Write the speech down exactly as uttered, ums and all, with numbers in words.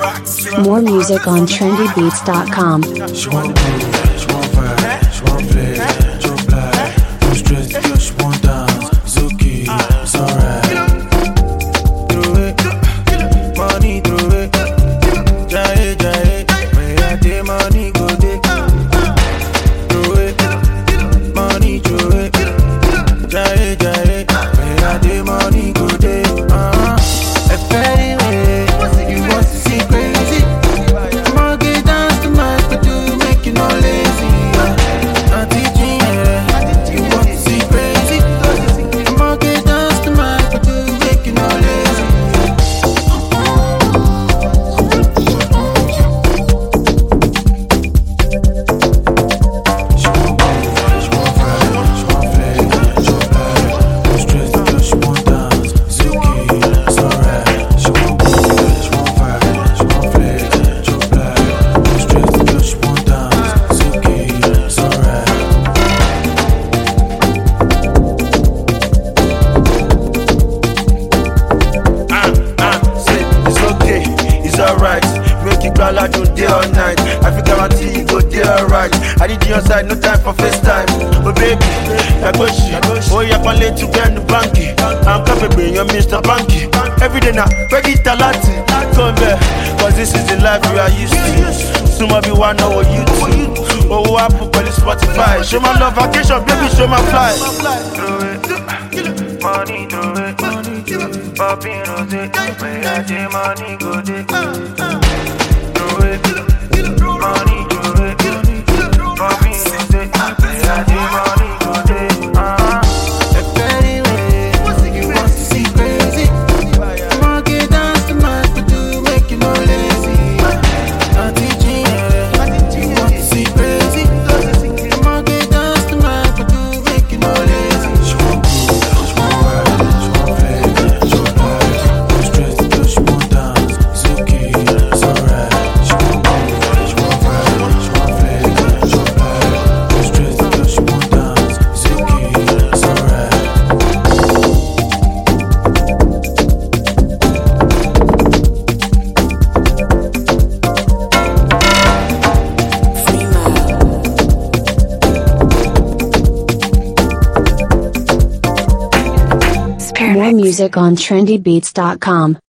More music on trendy beats dot com. She want to she want vibe, she want play, she want fly. No stress, girl, she want dance. It's okay, it's alright. Throw it, money throw it. Jaye, jaye, where I dey money go dey. Throw it, money throw it. Jaye, jaye, where I dey money go dey. Uh-huh. Anyway, you want to see crazy? I'ma get dance to my do make you no lazy. I'm teaching you. You want to see crazy? I'ma get dance to my do make you no lazy. She want move, she want vibe, she want play, she want fly. No stress, girl, she want dance. It's okay, it's alright. She want move, she want vibe, she want play, she want fly. No stress, girl, she want dance. It's okay, it's alright. Ah, ah, say it's okay, it's alright. Make it call like you day all night. I feel guarantee you go day alright. I need you on side, no time for FaceTime. Oh baby, I go shit. Oh yeah, I'm late to get the banky. I'm capable, you're Mister Banky. Every day now, ready talati. Come back, cause this is the life we are used to. Soon I'll be one hour you too. Oh, I put on Spotify. Show my love vacation, baby, show my fly. Throw it, money throw it. Popping rose, where I dey money go dey. Throw it, money throw it. Popping rose, where I dey money go dey. Uh-huh. Anyway, you want to see crazy? I'ma get dance to my do make you no lazy. I'm teaching you. You want to see crazy? I'ma get dance to my do make you no lazy. She want groove, she want vibe, she want play, she want fly. No stress, girl, she want dance. It's okay, it's alright. She want groove, she want vibe, she want play, she want fly. No stress, girl, she want dance. It's okay, it's alright. More music on trendy beats dot com.